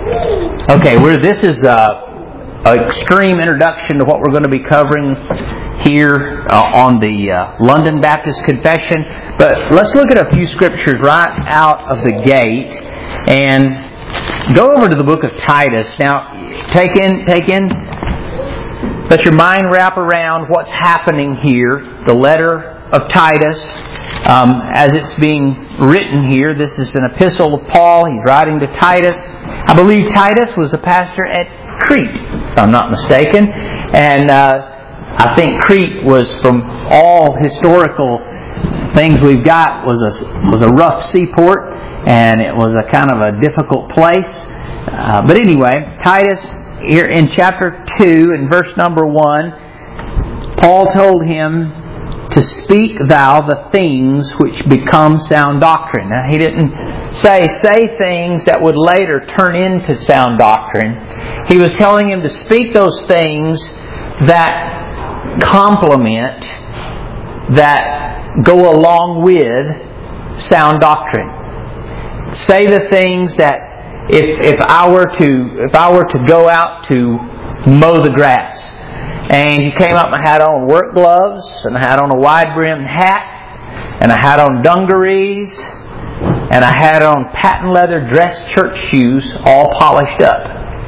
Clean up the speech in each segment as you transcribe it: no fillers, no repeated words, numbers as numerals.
Okay, this is an extreme introduction to what we're going to be covering here on the London Baptist Confession. But let's look at a few scriptures right out of the gate and go over to the book of Titus. Now, let your mind wrap around what's happening here. The letter of Titus, as it's being written here, this is an epistle of Paul. He's writing to Titus. I believe Titus was the pastor at Crete, if I'm not mistaken. And I think Crete was, from all historical things we've got, was a rough seaport, and it was a kind of a difficult place. But anyway, Titus, here in chapter 2, in verse number 1, Paul told him to speak thou the things which become sound doctrine. Now, he didn't say things that would later turn into sound doctrine. He was telling him to speak those things that complement, that go along with sound doctrine. Say the things that if I were to go out to mow the grass, and you came up and I had on work gloves, and I had on a wide-brimmed hat, and I had on dungarees, and I had on patent leather dress church shoes, all polished up.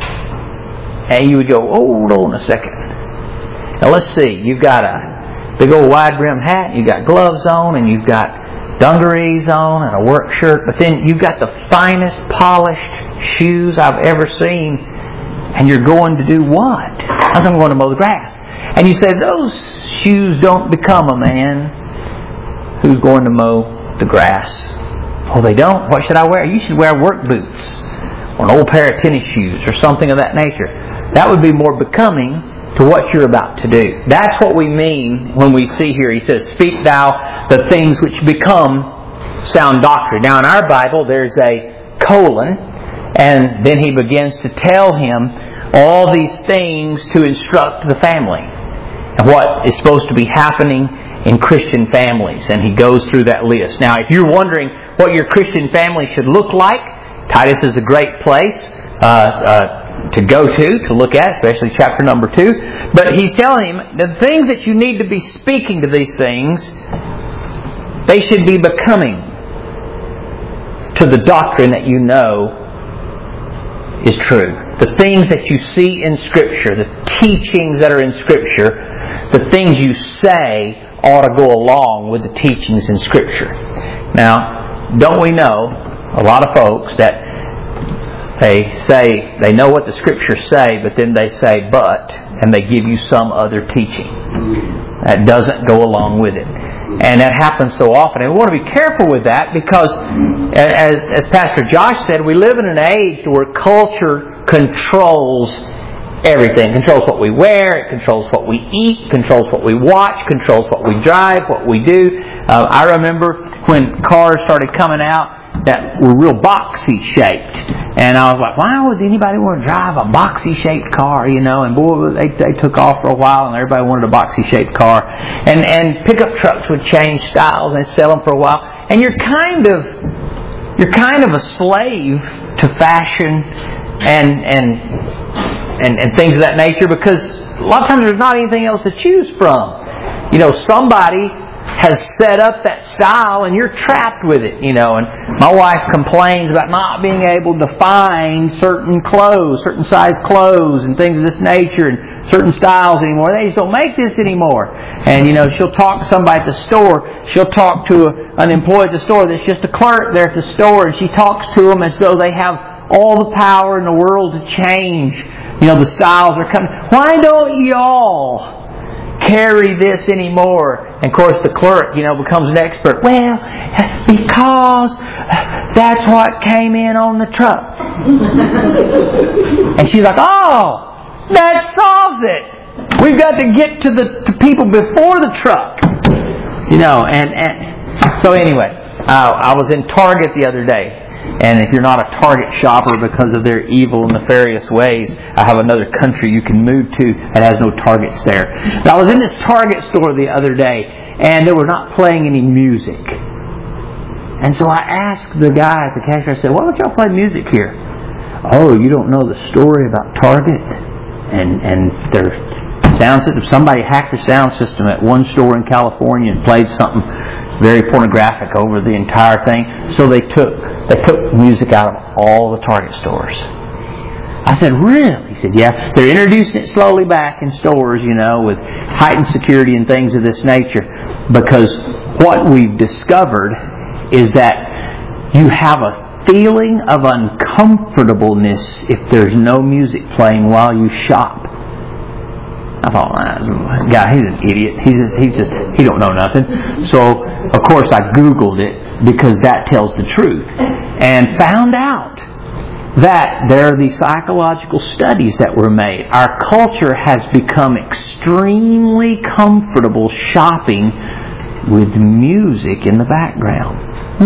And you would go, hold on a second. Now let's see, you've got a big old wide-brimmed hat, you've got gloves on, and you've got dungarees on, and a work shirt, but then you've got the finest polished shoes I've ever seen. And you're going to do what? I'm going to mow the grass. And you say, those shoes don't become a man who's going to mow the grass. Oh, they don't? What should I wear? You should wear work boots or an old pair of tennis shoes or something of that nature. That would be more becoming to what you're about to do. That's what we mean when we see here. He says, speak thou the things which become sound doctrine. Now in our Bible there's a colon, and then he begins to tell him all these things to instruct the family and what is supposed to be happening in Christian families. And he goes through that list. Now, if you're wondering what your Christian family should look like, Titus is a great place to go to look at, especially chapter number 2. But he's telling him the things that you need to be speaking to these things, they should be becoming to the doctrine that you know is true. The things that you see in Scripture, the teachings that are in Scripture, the things you say ought to go along with the teachings in Scripture. Now, don't we know a lot of folks that they say they know what the Scriptures say, but then they say but, and they give you some other teaching that doesn't go along with it. And that happens so often. And we want to be careful with that because, as Pastor Josh said, we live in an age where culture controls everything. It controls what we wear, it controls what we eat, controls what we watch, controls what we drive, what we do. I remember when cars started coming out that were real boxy shaped. And I was like, why would anybody want to drive a boxy shaped car, you know? And boy, they took off for a while and everybody wanted a boxy shaped car. And pickup trucks would change styles and sell them for a while. And you're kind of a slave to fashion and things of that nature, because a lot of times there's not anything else to choose from. You know, somebody has set up that style and you're trapped with it, you know. And my wife complains about not being able to find certain clothes, certain size clothes and things of this nature and certain styles anymore. They just don't make this anymore. And, you know, she'll talk to somebody at the store. She'll talk to an employee at the store that's just a clerk there at the store, and she talks to them as though they have all the power in the world to change. You know, the styles are coming. Why don't y'all carry this anymore? And of course the clerk, you know, becomes an expert. Well, because that's what came in on the truck. And she's like, oh, that solves it. We've got to get to the people before the truck. You know, and so anyway, I was in Target the other day. And if you're not a Target shopper because of their evil and nefarious ways, I have another country you can move to that has no Targets there. But I was in this Target store the other day, and they were not playing any music. And so I asked the guy at the cashier, I said, why don't y'all play music here? Oh, you don't know the story about Target and their sound system? Somebody hacked their sound system at one store in California and played something very pornographic over the entire thing. So they took music out of all the Target stores. I said, really? He said, yeah. They're introducing it slowly back in stores, with heightened security and things of this nature. Because what we've discovered is that you have a feeling of uncomfortableness if there's no music playing while you shop. I thought, guy, he's an idiot. He don't know nothing. So, of course, I Googled it because that tells the truth. And found out that there are these psychological studies that were made. Our culture has become extremely comfortable shopping with music in the background.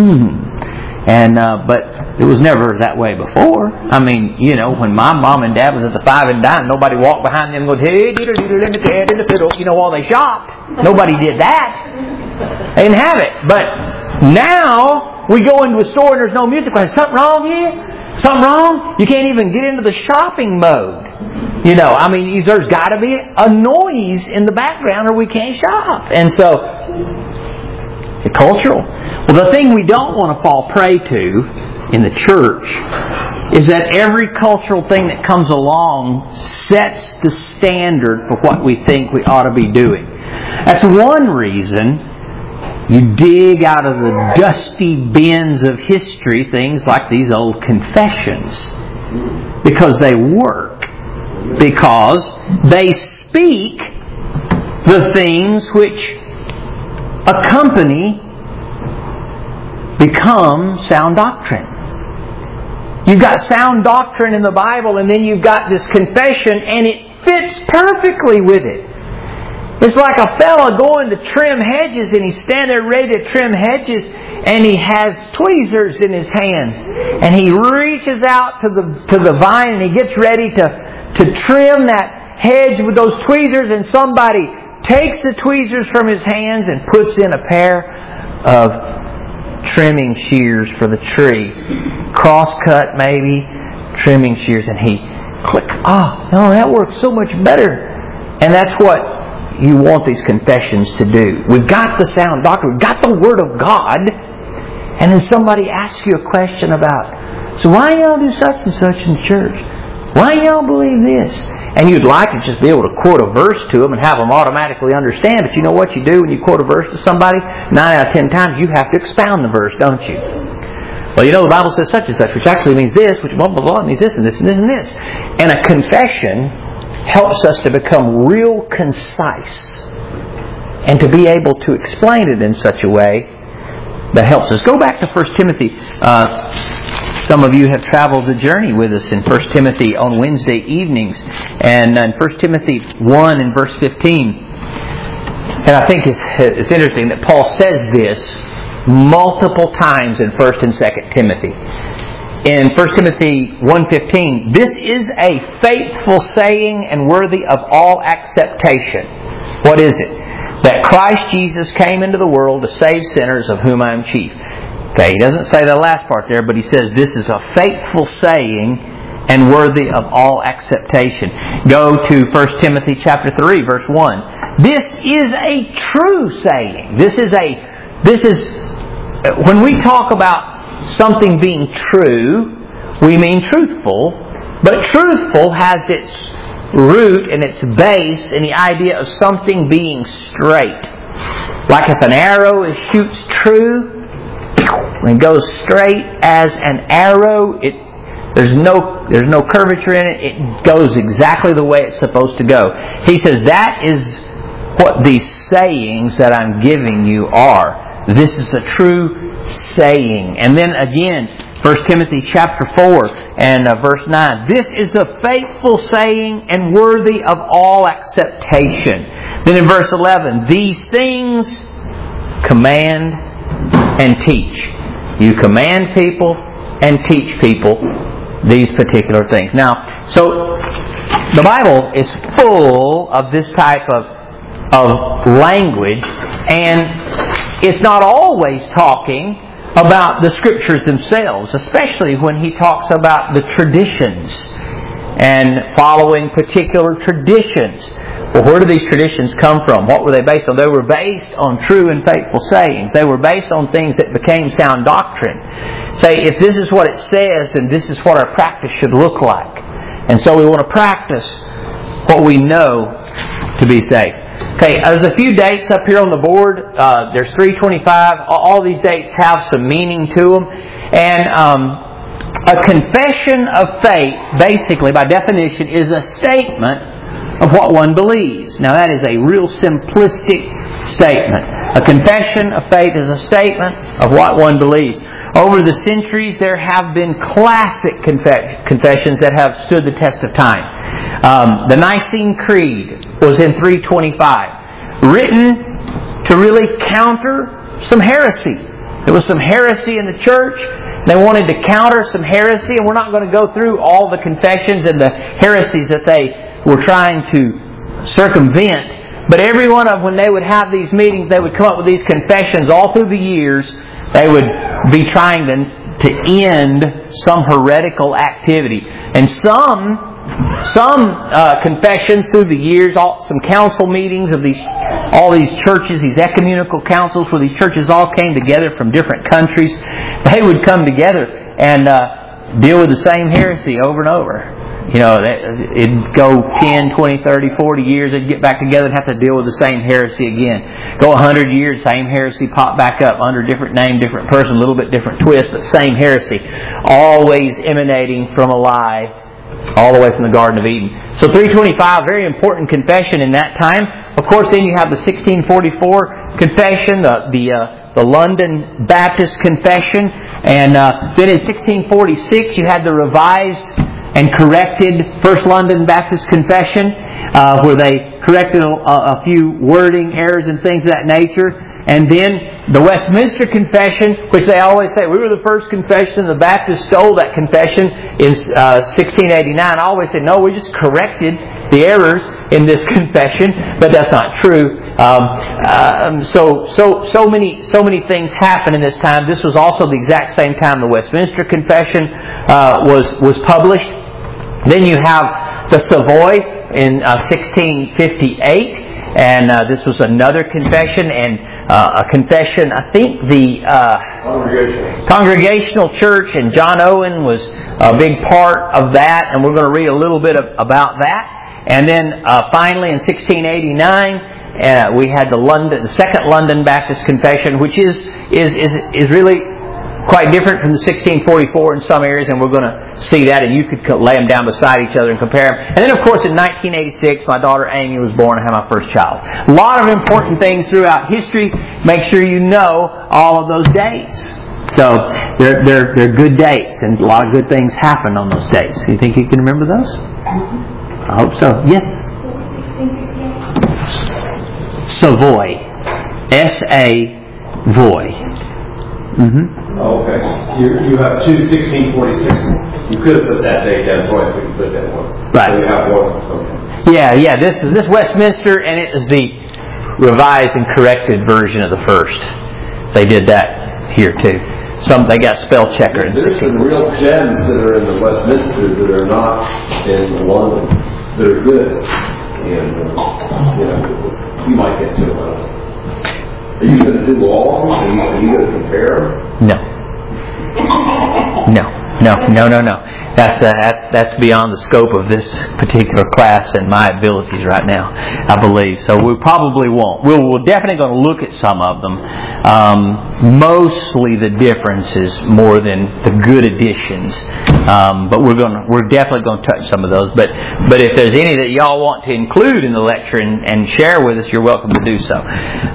But it was never that way before. I mean, when my mom and dad was at the Five and Dime, nobody walked behind them and goes, hey, diddle, diddle, in the head, in the fiddle, while they shopped. Nobody did that. They didn't have it. But now we go into a store and there's no music. Is something wrong here? Something wrong? You can't even get into the shopping mode. There's got to be a noise in the background or we can't shop. And so, it's cultural. Well, the thing we don't want to fall prey to in the church is that every cultural thing that comes along sets the standard for what we think we ought to be doing. That's one reason you dig out of the dusty bins of history things like these old confessions. Because they work. Because they speak the things which accompany become sound doctrine. You've got sound doctrine in the Bible and then you've got this confession and it fits perfectly with it. It's like a fella going to trim hedges and he's standing there ready to trim hedges and he has tweezers in his hands and he reaches out to the vine and he gets ready to trim that hedge with those tweezers, and somebody takes the tweezers from his hands and puts in a pair of trimming shears for the tree. Cross-cut maybe, trimming shears, and he click. That works so much better. And that's what you want these confessions to do. We've got the sound doctrine. We've got the Word of God. And then somebody asks you a question about, so why y'all do such and such in church? Why y'all believe this? And you'd like to just be able to quote a verse to them and have them automatically understand. But you know what you do when you quote a verse to somebody? 9 out of 10 times you have to expound the verse, don't you? Well, the Bible says such and such, which actually means this, which blah, blah, blah, means this and this and this and this. And a confession helps us to become real concise and to be able to explain it in such a way that helps us. Go back to 1 Timothy. Some of you have traveled the journey with us in 1 Timothy on Wednesday evenings. And in 1 Timothy 1 and verse 15. And I think it's interesting that Paul says this multiple times in 1 and 2 Timothy. In 1 Timothy 1:15, this is a faithful saying and worthy of all acceptation. What is it? That Christ Jesus came into the world to save sinners, of whom I am chief. Okay, he doesn't say the last part there, but he says this is a faithful saying and worthy of all acceptation. Go to 1 Timothy chapter 3, verse 1. This is a true saying. This is when we talk about something being true, we mean truthful, but truthful has its root and its base in the idea of something being straight. Like if an arrow shoots true, and goes straight as an arrow, there's no curvature in it, it goes exactly the way it's supposed to go. He says that is what these sayings that I'm giving you are. This is a true saying. And then again, 1 Timothy chapter 4 and verse 9. This is a faithful saying and worthy of all acceptation. Then in verse 11, these things command and teach. You command people and teach people these particular things. Now, so the Bible is full of this type of language, and it's not always talking about the Scriptures themselves, especially when he talks about the traditions and following particular traditions. Well, where do these traditions come from? What were they based on? They were based on true and faithful sayings. They were based on things that became sound doctrine. Say, if this is what it says, then this is what our practice should look like. And so we want to practice what we know to be safe. Okay, there's a few dates up here on the board. There's 325. All these dates have some meaning to them. And a confession of faith, basically, by definition, is a statement of what one believes. Now, that is a real simplistic statement. A confession of faith is a statement of what one believes. Over the centuries, there have been classic confessions that have stood the test of time. The Nicene Creed was in 325, written to really counter some heresy. There was some heresy in the church. They wanted to counter some heresy, and we're not going to go through all the confessions and the heresies that they were trying to circumvent. But every one of them, when they would have these meetings, they would come up with these confessions all through the years. They would be trying to end some heretical activity. And some confessions through the years, some council meetings of all these churches, these ecumenical councils where these churches all came together from different countries, they would come together and deal with the same heresy over and over. You know, it'd go 10, 20, 30, 40 years, they'd get back together and have to deal with the same heresy again. Go 100 years, same heresy pop back up under different name, different person, a little bit different twist, but same heresy. Always emanating from a lie, all the way from the Garden of Eden. So 325, very important confession in that time. Of course, then you have the 1644 confession, the London Baptist Confession, and then in 1646 you had the revised and corrected First London Baptist Confession, where they corrected a few wording errors and things of that nature. And then the Westminster Confession, which they always say, we were the first confession, the Baptists stole that confession in 1689. I always say, no, we just corrected the errors in this confession, but that's not true. So many things happened in this time. This was also the exact same time the Westminster Confession was published. Then you have the Savoy in 1658, and this was another confession, and a confession, I think the Congregational Church, and John Owen was a big part of that, and we're going to read a little bit about that. And then finally in 1689, we had the Second London Baptist Confession, which is really quite different from the 1644 in some areas, and we're going to see that, and you could lay them down beside each other and compare them. And then, of course, in 1986, my daughter Amy was born. I had my first child. A lot of important things throughout history. Make sure you know all of those dates. So they're good dates, and a lot of good things happened on those dates. You think you can remember those? I hope so. Yes. Savoy. S-A-Voy. Mm-hmm. Oh, okay. You have two 1646s. You could have put that date down twice, but you put that one. Right. So you have one. Okay. Yeah. This Westminster, and it is the revised and corrected version of the first. They did that here too. They got spell checker in 1646. There's some real gems that are in the Westminster that are not in London that are good, and you might get to them. Are you going to do all of them? Are you going to compare them? No. That's beyond the scope of this particular class and my abilities right now, I believe. So we probably won't. We're definitely going to look at some of them. Mostly the differences more than the good additions. But we're definitely going to touch some of those. But if there's any that y'all want to include in the lecture and share with us, you're welcome to do so.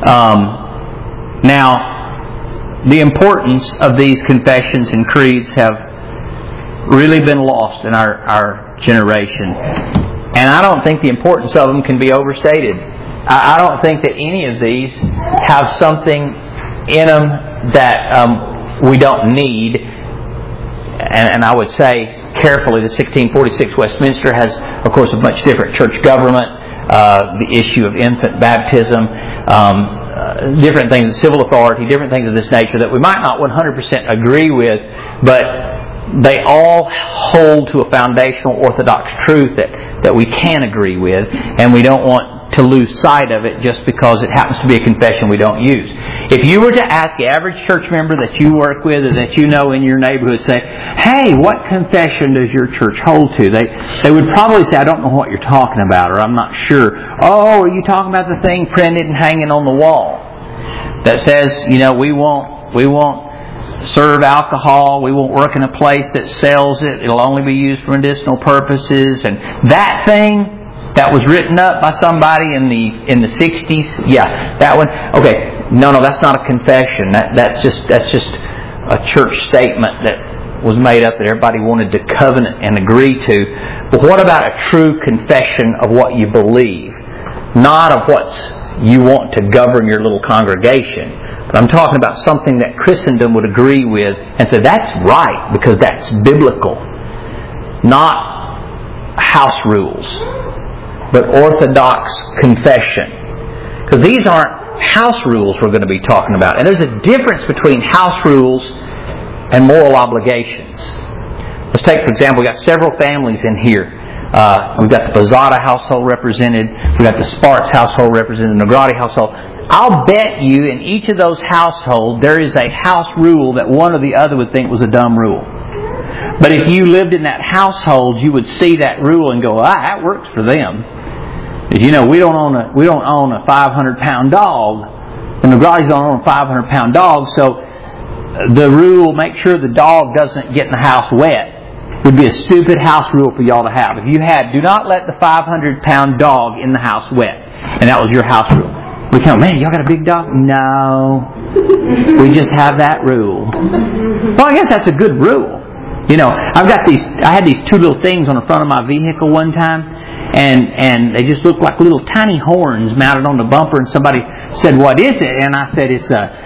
Now, the importance of these confessions and creeds have really been lost in our generation. And I don't think the importance of them can be overstated. I don't think that any of these have something in them that we don't need. And I would say carefully, the 1646 Westminster has, of course, a much different church government. The issue of infant baptism. different things, civil authority, different things of this nature that we might not 100% agree with, but they all hold to a foundational orthodox truth that we can agree with, and we don't want to lose sight of it just because it happens to be a confession we don't use. If you were to ask the average church member that you work with or that you know in your neighborhood, say, hey, what confession does your church hold to? They would probably say, I don't know what you're talking about, or I'm not sure. Oh, are you talking about the thing printed and hanging on the wall that says, we won't serve alcohol, we won't work in a place that sells it, it'll only be used for medicinal purposes, and that thing that was written up by somebody in the 60s, yeah, that one. Okay, no, that's not a confession. That's just a church statement that was made up that everybody wanted to covenant and agree to. But what about a true confession of what you believe, not of what you want to govern your little congregation? But I'm talking about something that Christendom would agree with and say that's right because that's biblical, not house rules, but orthodox confession. Because these aren't house rules we're going to be talking about. And there's a difference between house rules and moral obligations. Let's take, for example, we've got several families in here. We've got the Bazada household represented. We've got the Sparks household represented, the Negrati household. I'll bet you in each of those households there is a house rule that one or the other would think was a dumb rule. But if you lived in that household, you would see that rule and go, that works for them. Because we don't own a 500-pound dog. The Negratis don't own a 500-pound dog, so the rule, make sure the dog doesn't get in the house wet, would be a stupid house rule for y'all to have. If you had, do not let the 500-pound dog in the house wet, and that was your house rule. We come, man, y'all got a big dog? No, we just have that rule. Well, I guess that's a good rule. I had these two little things on the front of my vehicle one time, and they just looked like little tiny horns mounted on the bumper. And somebody said, "What is it?" And I said,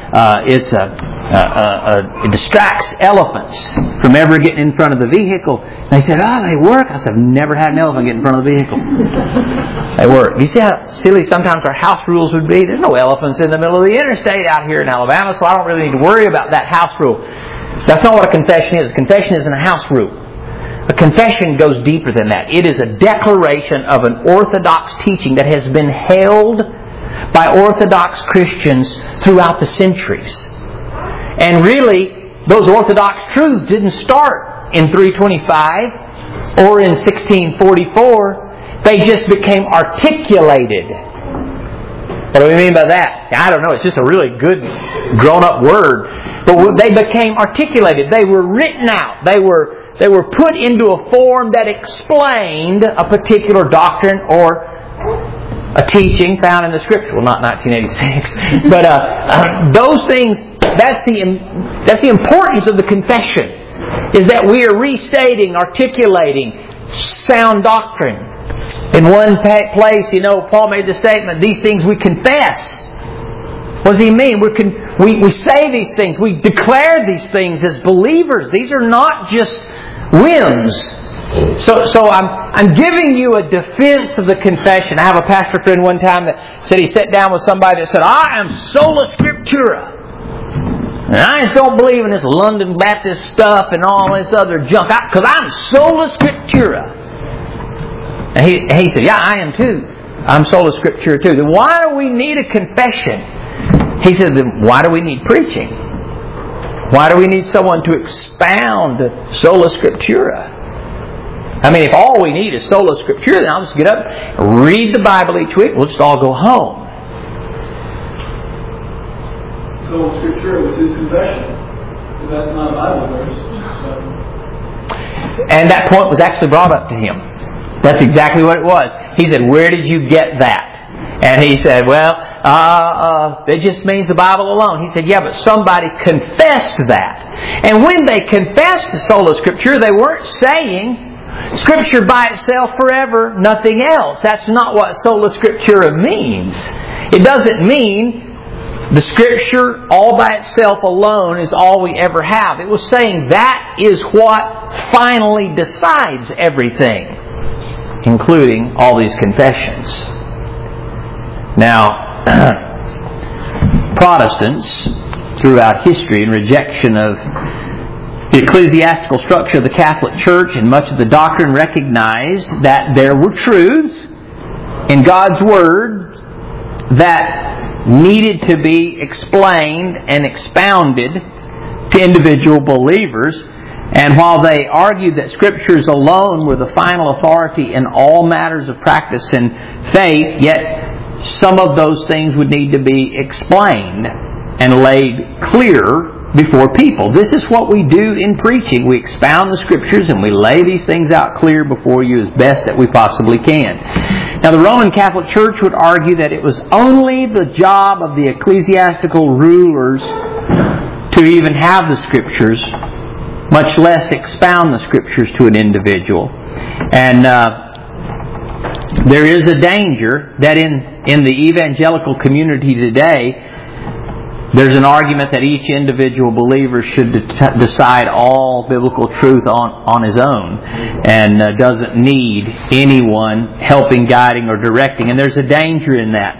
"It distracts elephants from ever getting in front of the vehicle." And they said, "Oh, they work." I said, "I've never had an elephant get in front of the vehicle." They work. You see how silly sometimes our house rules would be? There's no elephants in the middle of the interstate out here in Alabama, so I don't really need to worry about that house rule. That's not what a confession is. A confession isn't a house rule. A confession goes deeper than that. It is a declaration of an orthodox teaching that has been held by Orthodox Christians throughout the centuries. And really, those Orthodox truths didn't start in 325 or in 1644. They just became articulated. What do we mean by that? I don't know. It's just a really good grown-up word. But they became articulated. They were written out. They were put into a form that explained a particular doctrine or a teaching found in the Scripture. Well, not 1986. But those things, that's the importance of the confession, is that we are restating, articulating sound doctrine. In one place, Paul made the statement, these things we confess. What does he mean? We say these things. We declare these things as believers. These are not just whims. So I'm giving you a defense of the confession. I have a pastor friend one time that said he sat down with somebody that said, I am sola scriptura. And I just don't believe in this London Baptist stuff and all this other junk. Because I'm sola scriptura. And he said, yeah, I am too. I'm sola scriptura too. Then why do we need a confession? He said, then why do we need preaching? Why do we need someone to expound sola scriptura? I mean, if all we need is sola scriptura, then I'll just get up, read the Bible each week, we'll just all go home. Sola scriptura was his confession. But that's not a Bible verse. So. And that point was actually brought up to him. That's exactly what it was. He said, where did you get that? And he said, it just means the Bible alone. He said, yeah, but somebody confessed that. And when they confessed to sola scriptura, they weren't saying Scripture by itself forever, nothing else. That's not what sola scriptura means. It doesn't mean the Scripture all by itself alone is all we ever have. It was saying that is what finally decides everything, including all these confessions. Now, Protestants throughout history in rejection of the ecclesiastical structure of the Catholic Church and much of the doctrine recognized that there were truths in God's Word that needed to be explained and expounded to individual believers. And while they argued that Scriptures alone were the final authority in all matters of practice and faith, yet some of those things would need to be explained and laid clear before people. This is what we do in preaching. We expound the Scriptures and we lay these things out clear before you as best that we possibly can. Now, the Roman Catholic Church would argue that it was only the job of the ecclesiastical rulers to even have the Scriptures, much less expound the Scriptures to an individual. And there is a danger that in the evangelical community today, there's an argument that each individual believer should decide all biblical truth on his own and doesn't need anyone helping, guiding, or directing. And there's a danger in that.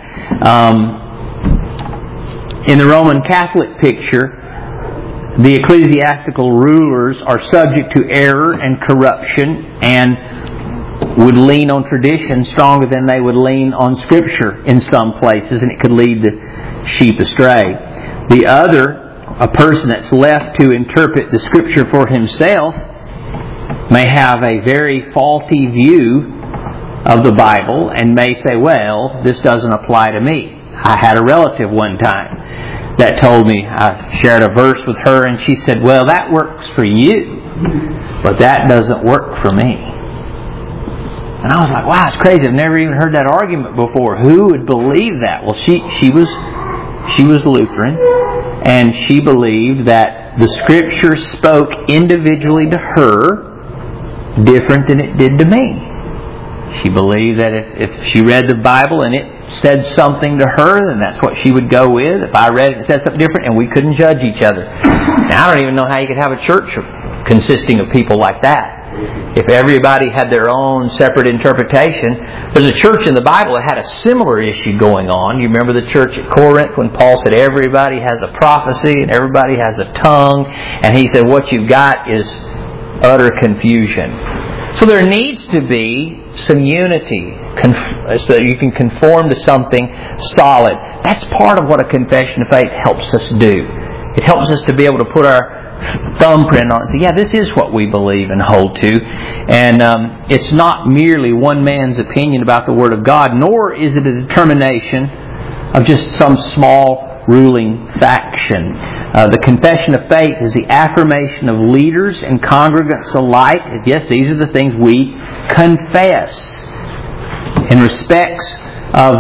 In the Roman Catholic picture, the ecclesiastical rulers are subject to error and corruption and would lean on tradition stronger than they would lean on Scripture in some places, and it could lead the sheep astray. The other, a person that's left to interpret the Scripture for himself, may have a very faulty view of the Bible and may say, well, this doesn't apply to me. I had a relative one time that told me, I shared a verse with her and she said, well, that works for you, but that doesn't work for me. And I was like, wow, it's crazy. I've never even heard that argument before. Who would believe that? Well, she was Lutheran, and she believed that the Scripture spoke individually to her different than it did to me. She believed that if she read the Bible and it said something to her, then that's what she would go with. If I read it and it said something different, and we couldn't judge each other. Now, I don't even know how you could have a church consisting of people like that. If everybody had their own separate interpretation. There's a church in the Bible that had a similar issue going on. You remember the church at Corinth when Paul said everybody has a prophecy and everybody has a tongue, and he said what you've got is utter confusion. So there needs to be some unity so that you can conform to something solid. That's part of what a confession of faith helps us do. It helps us to be able to put our thumbprint on it and say, yeah, this is what we believe and hold to. And it's not merely one man's opinion about the Word of God, nor is it a determination of just some small ruling faction. The confession of faith is the affirmation of leaders and congregants alike. Yes, these are the things we confess. In respects of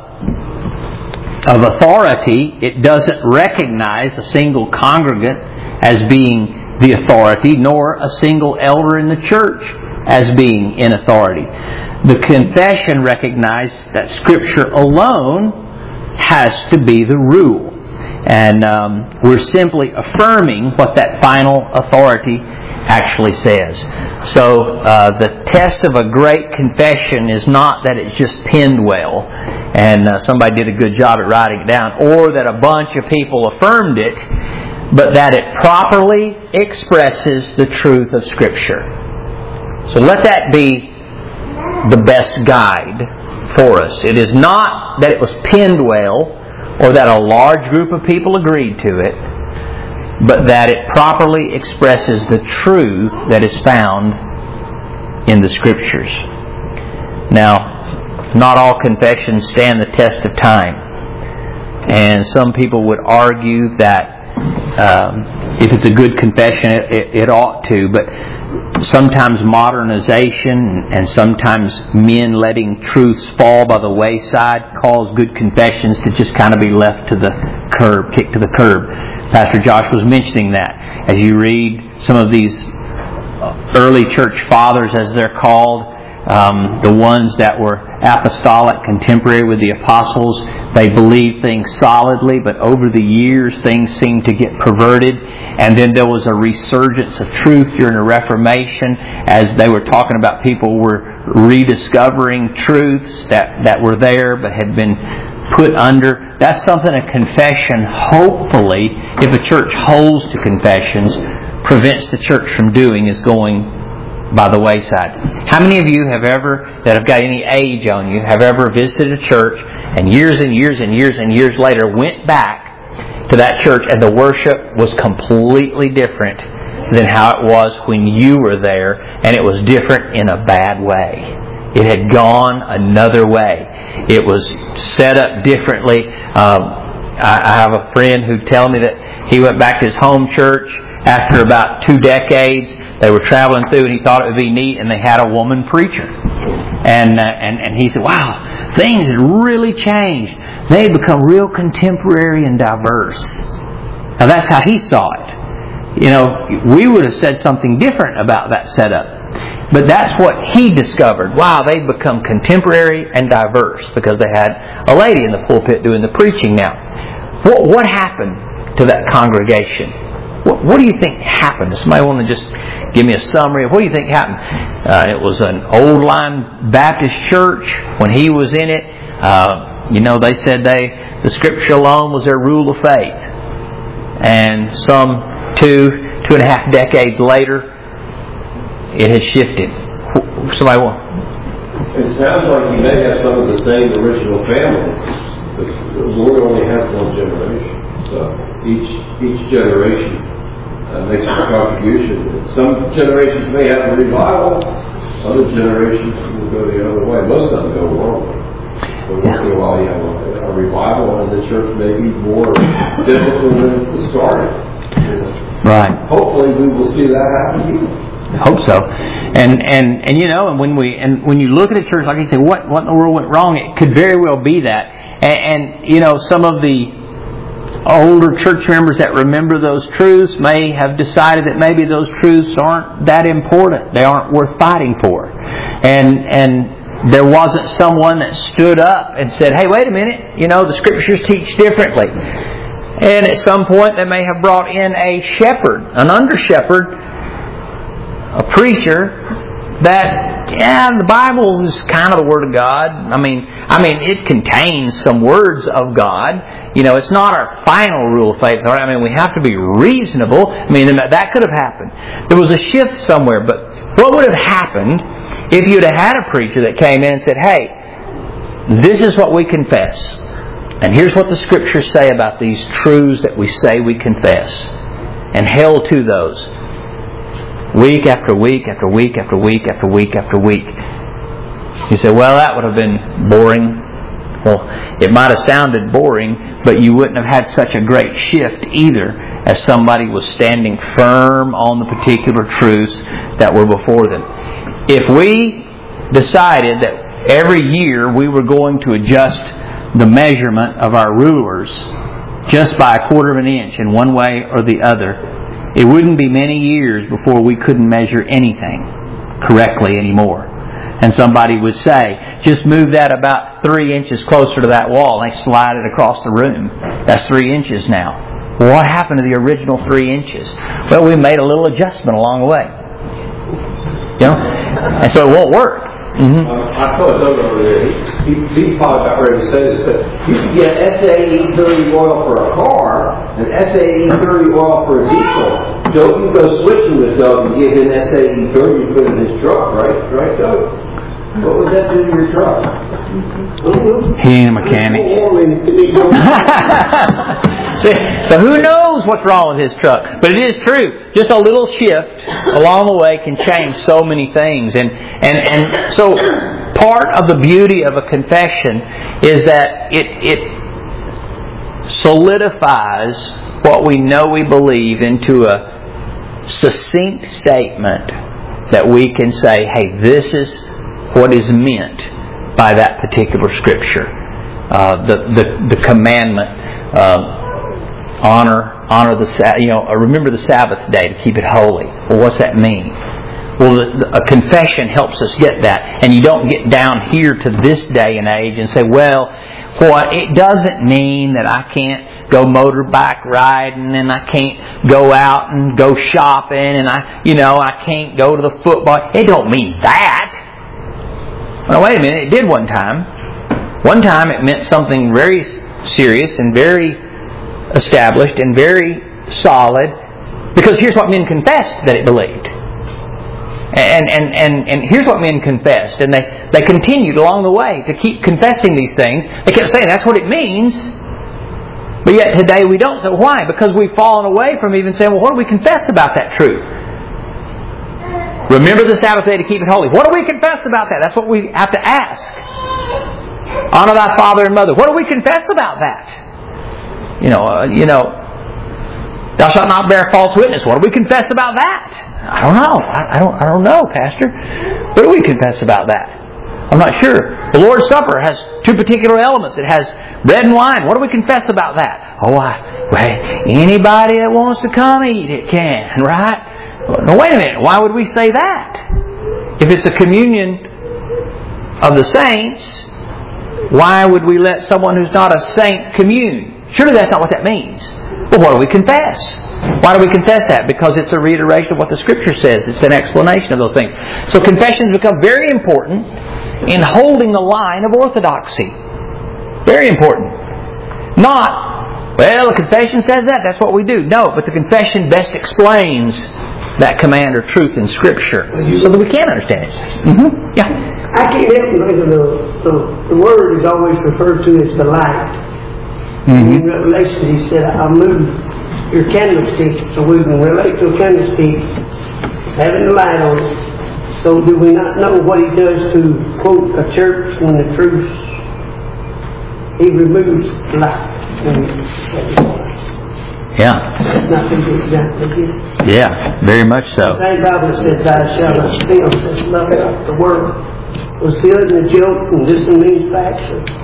authority, it doesn't recognize a single congregant as being the authority, nor a single elder in the church as being in authority. The confession recognizes that Scripture alone has to be the rule. And we're simply affirming what that final authority actually says. So the test of a great confession is not that it's just penned well and somebody did a good job at writing it down, or that a bunch of people affirmed it, but that it properly expresses the truth of Scripture. So let that be the best guide for us. It is not that it was penned well or that a large group of people agreed to it, but that it properly expresses the truth that is found in the Scriptures. Now, not all confessions stand the test of time. And some people would argue that if it's a good confession, it ought to. But sometimes modernization and sometimes men letting truths fall by the wayside cause good confessions to just kind of be left to the curb, kicked to the curb. Pastor Josh was mentioning that. As you read some of these early church fathers, as they're called, the ones that were apostolic, contemporary with the apostles, they believed things solidly, but over the years things seemed to get perverted. And then there was a resurgence of truth during the Reformation, as they were talking about people were rediscovering truths that were there but had been put under. That's something a confession, hopefully, if a church holds to confessions, prevents the church from doing, is going by the wayside. How many of you have ever, that have got any age on you, have ever visited a church and years and years and years and years later went back to that church and the worship was completely different than how it was when you were there, and it was different in a bad way? It had gone another way. It was set up differently. I have a friend who told me that he went back to his home church after about 2 decades. They were traveling through, and he thought it would be neat, and they had a woman preacher. And he said, wow, things had really changed. They had become real contemporary and diverse. Now that's how he saw it. You know, we would have said something different about that setup. But that's what he discovered. Wow, they've become contemporary and diverse because they had a lady in the pulpit doing the preaching now. What happened to that congregation? What do you think happened? Does somebody want to just give me a summary of what do you think happened? It was an old line Baptist church when he was in it. They said the Scripture alone was their rule of faith. And some 2.5 decades later, it has shifted. Somebody want? It sounds like you may have some of the same original families. The Lord only has one generation. So each generation makes a contribution. Some generations may have a revival. Other generations will go the other way. Most of them go wrong. But once in a while you have a revival, and the church may be more biblical than it started. Right. Hopefully we will see that happen here. I hope so. And when you look at a church, like you say, what in the world went wrong? It could very well be that. And some of the older church members that remember those truths may have decided that maybe those truths aren't that important. They aren't worth fighting for. And there wasn't someone that stood up and said, hey, wait a minute, the Scriptures teach differently. And at some point they may have brought in a shepherd, an under-shepherd, a preacher that, the Bible is kind of the Word of God. I mean, it contains some words of God. It's not our final rule of faith. I mean, we have to be reasonable. I mean, that could have happened. There was a shift somewhere, but what would have happened if you'd have had a preacher that came in and said, hey, this is what we confess, and here's what the Scriptures say about these truths that we say we confess, and held to those. Week after week after week after week after week after week. You say, well, that would have been boring. Well, it might have sounded boring, but you wouldn't have had such a great shift either, as somebody was standing firm on the particular truths that were before them. If we decided that every year we were going to adjust the measurement of our rulers just by 1/4 of an inch in one way or the other, it wouldn't be many years before we couldn't measure anything correctly anymore. And somebody would say, just move that about 3 inches closer to that wall, and they slide it across the room. That's 3 inches now. Well, what happened to the original 3 inches? Well, we made a little adjustment along the way. And so it won't work. Mm-hmm. I saw a gentleman over there. He probably about ready to say this, but you can get SAE 30 oil for a car and SAE 30 oil for a diesel. Don't you go switching with Doug and give him SAE 30 and put in his truck, right? Right, Doug? What would that do to your truck? He ain't a mechanic. So who knows what's wrong with his truck? But it is true. Just a little shift along the way can change so many things. And so part of the beauty of a confession is that it solidifies what we know we believe into a succinct statement that we can say, hey, this is what is meant by that particular Scripture. The commandment, honor the remember the Sabbath day to keep it holy. Well, what's that mean? Well, a confession helps us get that, and you don't get down here to this day and age and say, well, it doesn't mean that I can't go motorbike riding, and I can't go out and go shopping, and I can't go to the football. It don't mean that. Well, wait a minute, it did one time. One time it meant something very serious and very established and very solid, because here's what men confessed that it believed. And here's what men confessed. And they continued along the way to keep confessing these things. They kept saying that's what it means. But yet today we don't. So why? Because we've fallen away from even saying, well, what do we confess about that truth? Remember the Sabbath day to keep it holy. What do we confess about that? That's what we have to ask. Honor thy father and mother. What do we confess about that? Thou shalt not bear false witness. What do we confess about that? I don't know. I don't know, Pastor. What do we confess about that? I'm not sure. The Lord's Supper has two particular elements. It has bread and wine. What do we confess about that? Anybody that wants to come eat it can, right? No, wait a minute. Why would we say that? If it's a communion of the saints, why would we let someone who's not a saint commune? Surely that's not what that means. Well, what do we confess? Why do we confess that? Because it's a reiteration of what the Scripture says. It's an explanation of those things. So confessions become very important in holding the line of orthodoxy. Very important. Not, the confession says that, that's what we do. No, but the confession best explains that command or truth in Scripture so that we can understand it. Mm-hmm. Yeah. I can't help but think the Word is always referred to as the light. Mm-hmm. In Revelation he said, I'll move your candlestick, so we can relate to a candlestick as having the light on it. So do we not know what he does to, quote, a church when the truth, he removes the light. Yeah. Not the example. Yeah, very much so. The same Bible says, thou shalt not steal, says, love not the world. Was stealing a joke and this and means facts?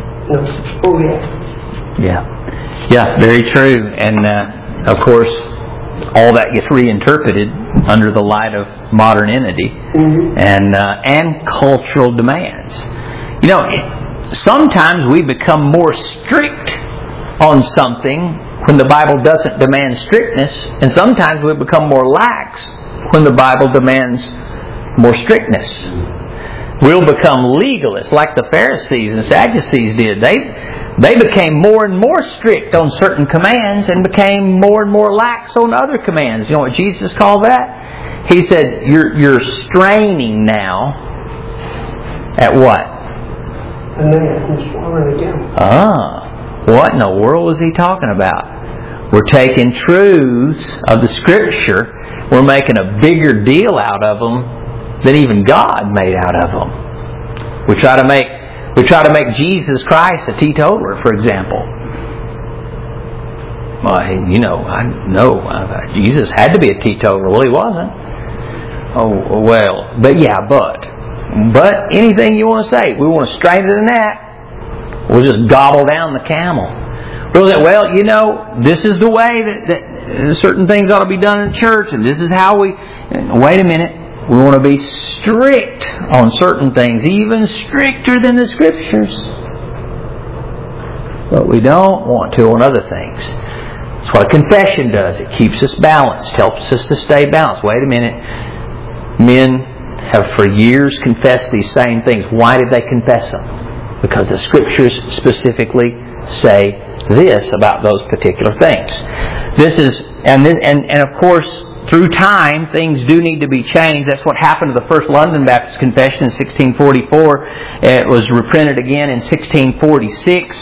Yeah, very true. And of course, all that gets reinterpreted under the light of modernity and cultural demands. Sometimes we become more strict on something when the Bible doesn't demand strictness, and sometimes we become more lax when the Bible demands more strictness. We'll become legalists like the Pharisees and Sadducees did. They became more and more strict on certain commands and became more and more lax on other commands. You know what Jesus called that? He said, you're straining now at what? What in the world was he talking about? We're taking truths of the Scripture, we're making a bigger deal out of them than even God made out of them. We try to make Jesus Christ a teetotaler, for example. Jesus had to be a teetotaler. Well, he wasn't. But anything you want to say, we want to strain it in that. We'll just gobble down the camel. This is the way that certain things ought to be done in church, and this is how we... Wait a minute. We want to be strict on certain things, even stricter than the Scriptures. But we don't want to on other things. That's what a confession does. It keeps us balanced, helps us to stay balanced. Wait a minute. Men have for years confessed these same things. Why did they confess them? Because the Scriptures specifically say this about those particular things. And of course, through time, things do need to be changed. That's what happened to the First London Baptist Confession in 1644. It was reprinted again in 1646.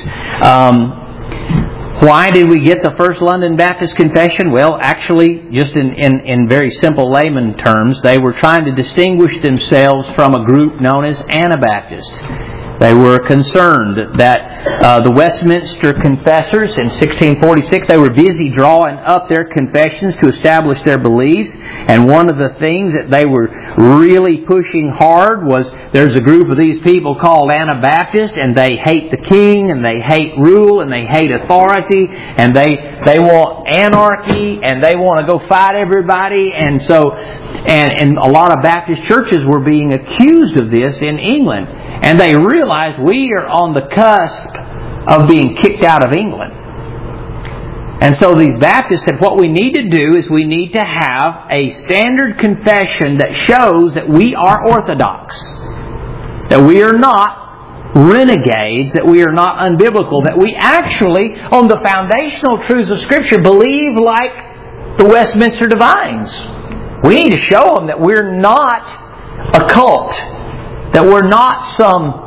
Why did we get the First London Baptist Confession? Well, actually, just in very simple layman terms, they were trying to distinguish themselves from a group known as Anabaptists. They were concerned that the Westminster Confessors in 1646, they were busy drawing up their confessions to establish their beliefs. And one of the things that they were really pushing hard was there's a group of these people called Anabaptists, and they hate the king, and they hate rule, and they hate authority, and they want anarchy, and they want to go fight everybody. And so, and a lot of Baptist churches were being accused of this in England. And they realized we are on the cusp of being kicked out of England. And so these Baptists said, what we need to do is we need to have a standard confession that shows that we are Orthodox. That we are not renegades, that we are not unbiblical, that we actually, on the foundational truths of Scripture, believe like the Westminster Divines. We need to show them that we're not a cult, that we're not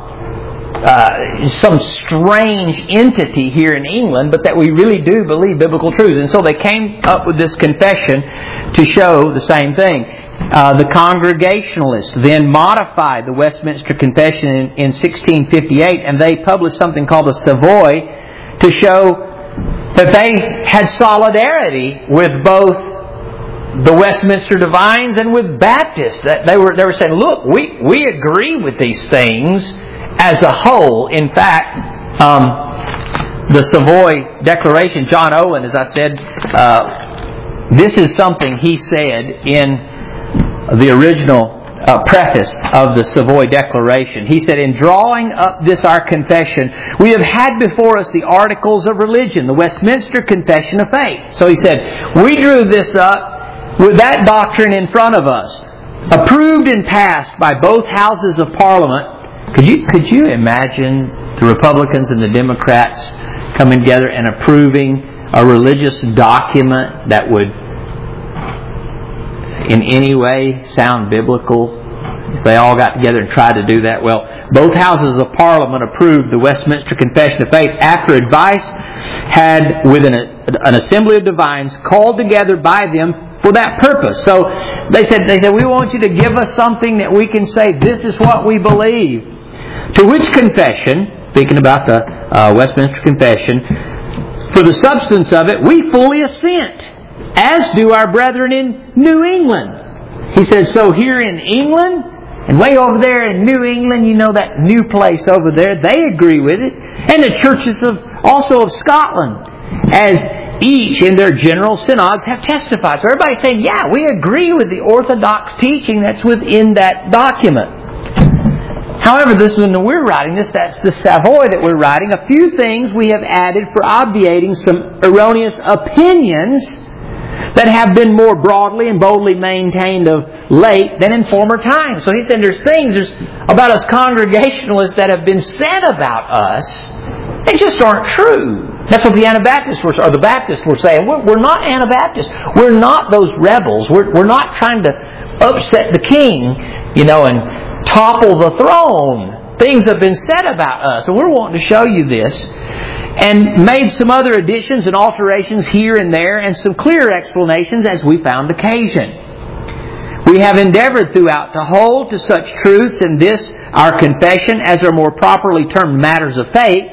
some strange entity here in England, but that we really do believe biblical truths. And so they came up with this confession to show the same thing. The Congregationalists then modified the Westminster Confession in 1658, and they published something called the Savoy to show that they had solidarity with both the Westminster Divines and with Baptists. That they were saying, look, we agree with these things as a whole. In fact, the Savoy Declaration, John Owen, as I said, this is something he said in the original preface of the Savoy Declaration. He said, in drawing up this our confession, we have had before us the Articles of Religion, the Westminster Confession of Faith. So he said, we drew this up with that doctrine in front of us, approved and passed by both houses of Parliament. Could you imagine the Republicans and the Democrats coming together and approving a religious document that would in any way sound biblical? If they all got together and tried to do that? Well, both houses of Parliament approved the Westminster Confession of Faith after advice had, with an assembly of divines called together by them for that purpose. So they said, we want you to give us something that we can say, this is what we believe. To which confession, speaking about the Westminster Confession, for the substance of it, we fully assent, as do our brethren in New England. He said, so here in England, and way over there in New England, you know that new place over there, they agree with it. And the churches also of Scotland, as each in their general synods have testified. So everybody's saying, yeah, we agree with the orthodox teaching that's within that document. However, this when we're writing this, that's the Savoy that we're writing. A few things we have added for obviating some erroneous opinions that have been more broadly and boldly maintained of late than in former times. So he said there's things about us Congregationalists that have been said about us. They just aren't true. That's what the Anabaptists or the Baptists were saying. We're not Anabaptists. We're not those rebels. We're not trying to upset the king, and topple the throne. Things have been said about us, and we're wanting to show you this. And made some other additions and alterations here and there, and some clear explanations as we found occasion. We have endeavored throughout to hold to such truths in this, our confession, as are more properly termed matters of faith,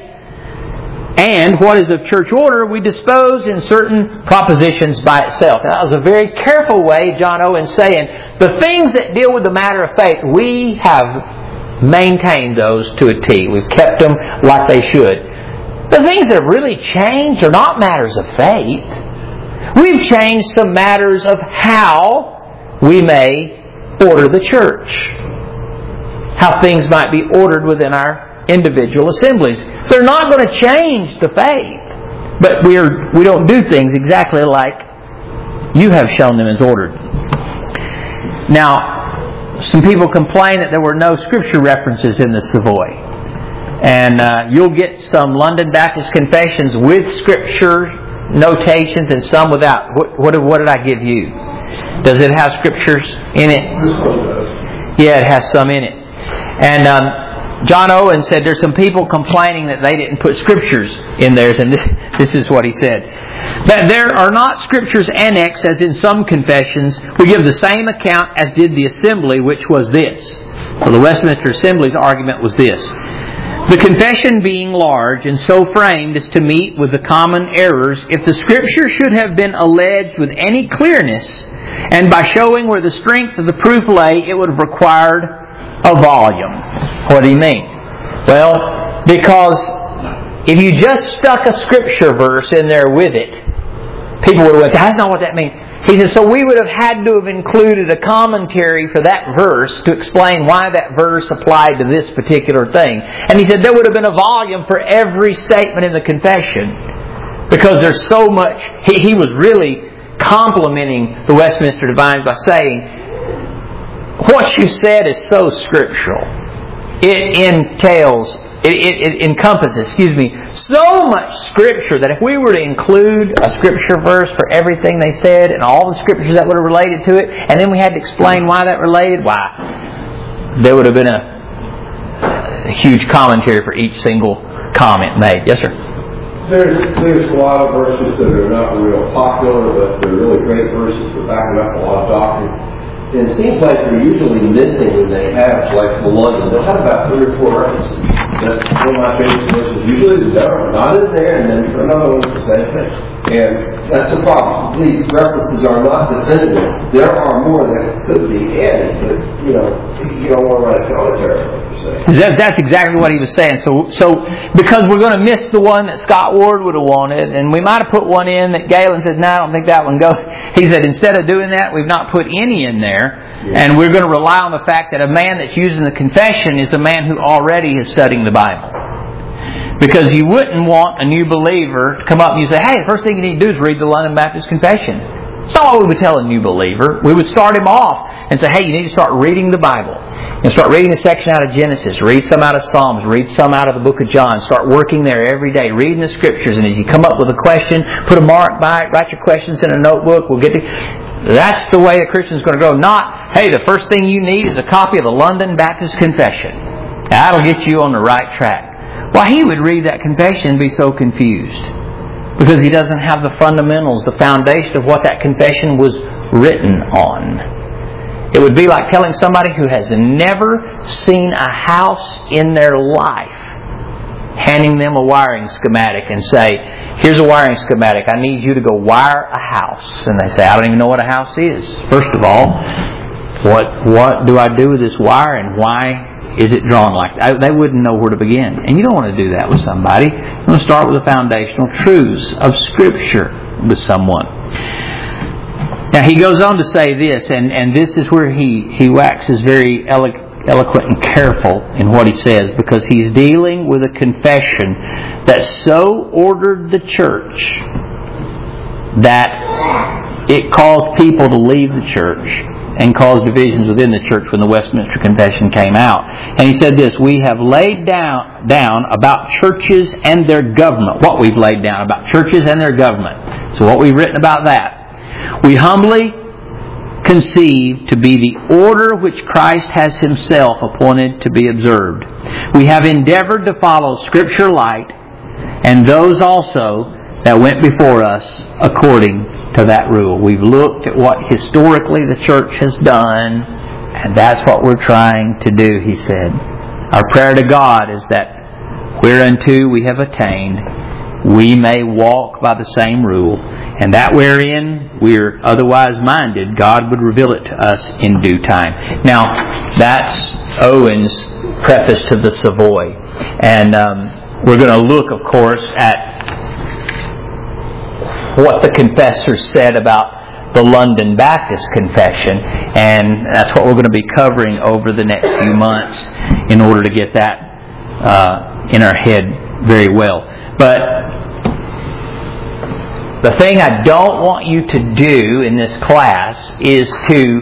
and what is of church order, we dispose in certain propositions by itself. Now, that was a very careful way, John Owen saying, the things that deal with the matter of faith, we have maintained those to a T. We've kept them like they should. The things that have really changed are not matters of faith. We've changed some matters of how we may order the church. How things might be ordered within our individual assemblies. They're not going to change the faith. But we don't do things exactly like you have shown them as ordered. Now, some people complain that there were no Scripture references in the Savoy. And you'll get some London Baptist confessions with Scripture notations and some without. What did I give you? Does it have Scriptures in it? Yeah, it has some in it. And John Owen said there's some people complaining that they didn't put Scriptures in theirs, and this is what he said. That there are not Scriptures annexed as in some confessions. We give the same account as did the Assembly, which was this. So the Westminster Assembly's argument was this. The confession being large and so framed as to meet with the common errors, if the Scripture should have been alleged with any clearness, and by showing where the strength of the proof lay, it would have required a volume. What do you mean? Well, because if you just stuck a Scripture verse in there with it, people would have went, that's not what that means. He says, so we would have had to have included a commentary for that verse to explain why that verse applied to this particular thing. And he said there would have been a volume for every statement in the confession. Because there's so much. He was really complimenting the Westminster Divines by saying, what you said is so scriptural. It entails It encompasses, so much Scripture that if we were to include a Scripture verse for everything they said and all the Scriptures that would have related to it, and then we had to explain why that related, there would have been a huge commentary for each single comment made. Yes, sir? There's a lot of verses that are not real popular, but they're really great verses for backing up a lot of doctrine. And it seems like they're usually missing when they have, like the London. They'll have about 3 or 4 references. That's one of my favorite verses. Usually they're not in there, and then another one's the same thing. And that's the problem. These references are not definitive. There are more that could be added, but you don't want to write a commentary. That's exactly what he was saying. So because we're going to miss the one that Scott Ward would have wanted, and we might have put one in that Galen said, no, I don't think that one goes. He said, instead of doing that, we've not put any in there, and we're going to rely on the fact that a man that's using the confession is a man who already is studying the Bible. Because you wouldn't want a new believer to come up and you say, hey, the first thing you need to do is read the London Baptist Confession. It's not what we would tell a new believer. We would start him off and say, hey, you need to start reading the Bible. And start reading a section out of Genesis. Read some out of Psalms. Read some out of the book of John. Start working there every day. Reading the Scriptures. And as you come up with a question, put a mark by it. Write your questions in a notebook. That's the way a Christian's going to grow. Not, hey, the first thing you need is a copy of the London Baptist Confession. That'll get you on the right track. Well, he would read that confession and be so confused. Because he doesn't have the fundamentals, the foundation of what that confession was written on. It would be like telling somebody who has never seen a house in their life, handing them a wiring schematic and say, here's a wiring schematic. I need you to go wire a house. And they say, I don't even know what a house is. First of all, what do I do with this wire and why is it drawn like that? They wouldn't know where to begin. And you don't want to do that with somebody. You want to start with the foundational truths of Scripture with someone. Now he goes on to say this, and this is where he waxes very eloquent and careful in what he says, because he's dealing with a confession that so ordered the church that it caused people to leave the church and caused divisions within the church when the Westminster Confession came out. And he said this, we have laid down about churches and their government. What we've laid down about churches and their government. So what we've written about that. We humbly conceive to be the order which Christ has Himself appointed to be observed. We have endeavored to follow Scripture light, and those also that went before us according to that rule. We've looked at what historically the church has done, and that's what we're trying to do, he said. Our prayer to God is that whereunto we have attained, we may walk by the same rule, and that wherein we're otherwise minded, God would reveal it to us in due time. Now, that's Owen's preface to the Savoy. And we're going to look, of course, at what the confessor said about the London Baptist Confession, and that's what we're going to be covering over the next few months in order to get that in our head very well. But the thing I don't want you to do in this class is to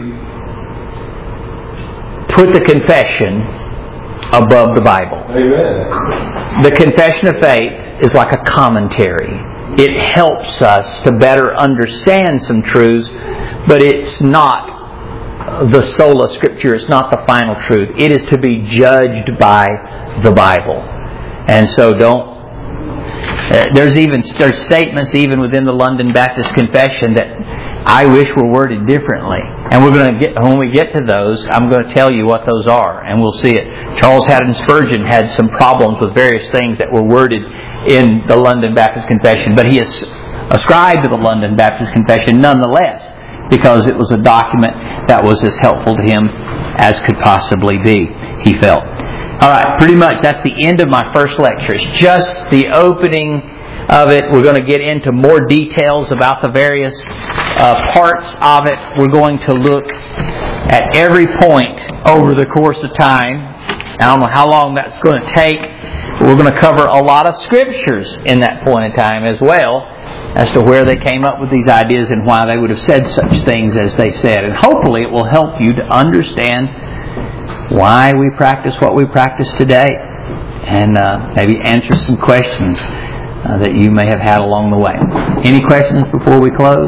put the confession above the Bible. Amen. The Confession of Faith is like a commentary. It helps us to better understand some truths, but it's not the sola Scriptura. It's not the final truth. It is to be judged by the Bible. And so there's statements even within the London Baptist Confession that I wish were worded differently. And when we get to those, I'm going to tell you what those are, and we'll see it. Charles Haddon Spurgeon had some problems with various things that were worded in the London Baptist Confession, but he is ascribed to the London Baptist Confession nonetheless, because it was a document that was as helpful to him as could possibly be, he felt. Alright, pretty much that's the end of my first lecture. It's just the opening of it. We're going to get into more details about the various parts of it. We're going to look at every point over the course of time. I don't know how long that's going to take. We're going to cover a lot of Scriptures in that point in time as well, as to where they came up with these ideas and why they would have said such things as they said. And hopefully it will help you to understand why we practice what we practice today. and maybe answer some questions that you may have had along the way. Any questions before we close?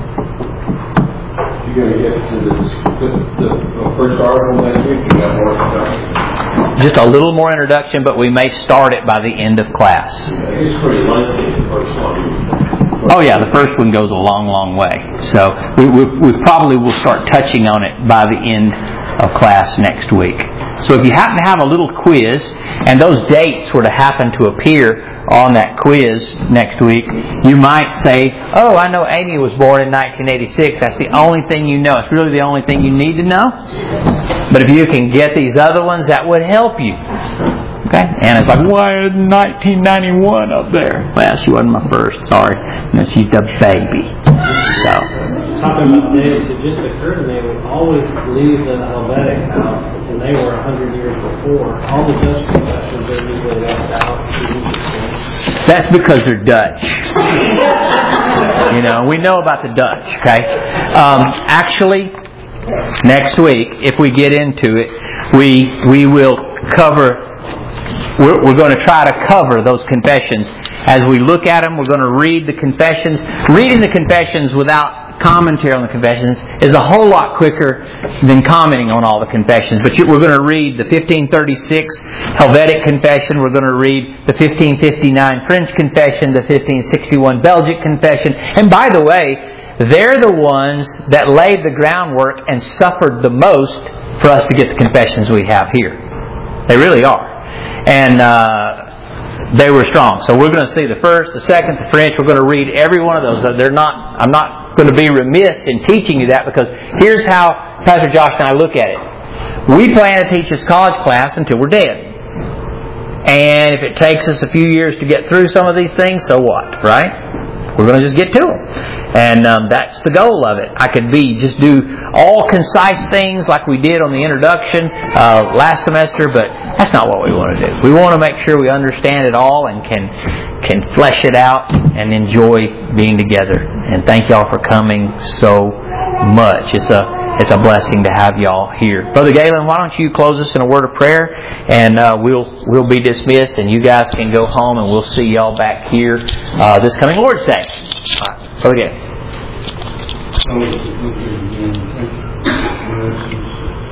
You're going to get to the first article next week. You got more introduction. Just a little more introduction, but we may start it by the end of class. It's pretty lengthy, the first one. Oh yeah, the first one goes a long, long way. So we probably will start touching on it by the end of class next week. So if you happen to have a little quiz, and those dates were to happen to appear on that quiz next week, you might say, oh, I know Amy was born in 1986. That's the only thing you know. It's really the only thing you need to know. But if you can get these other ones, that would help you. Okay? And it's like, why is 1991 up there? Well, she wasn't my first. Sorry. No, she's the baby. So. Talking about dates, it just occurred to me, we always leave the Helvetic out, and they were 100 years before. All the Dutch confessions are usually left out. That's because they're Dutch. You know, we know about the Dutch, okay? Actually, next week, if we get into it, we will cover... We're going to try to cover those confessions. As we look at them, we're going to read the confessions. Reading the confessions without commentary on the confessions is a whole lot quicker than commenting on all the confessions. But we're going to read the 1536 Helvetic Confession. We're going to read the 1559 French Confession, the 1561 Belgic Confession. And by the way, they're the ones that laid the groundwork and suffered the most for us to get the confessions we have here. They really are. And they were strong. So we're going to see the first, the second, the French. We're going to read every one of those. I'm not going to be remiss in teaching you that, because here's how Pastor Josh and I look at it. We plan to teach this college class until we're dead. And if it takes us a few years to get through some of these things, so what, right? We're going to just get to them. And that's the goal of it. I could just do all concise things like we did on the introduction last semester, but that's not what we want to do. We want to make sure we understand it all and can flesh it out and enjoy being together. And thank y'all for coming so much. It's a blessing to have y'all here. Brother Galen, why don't you close us in a word of prayer, and we'll be dismissed, and you guys can go home, and we'll see y'all back here this coming Lord's Day. Brother Galen.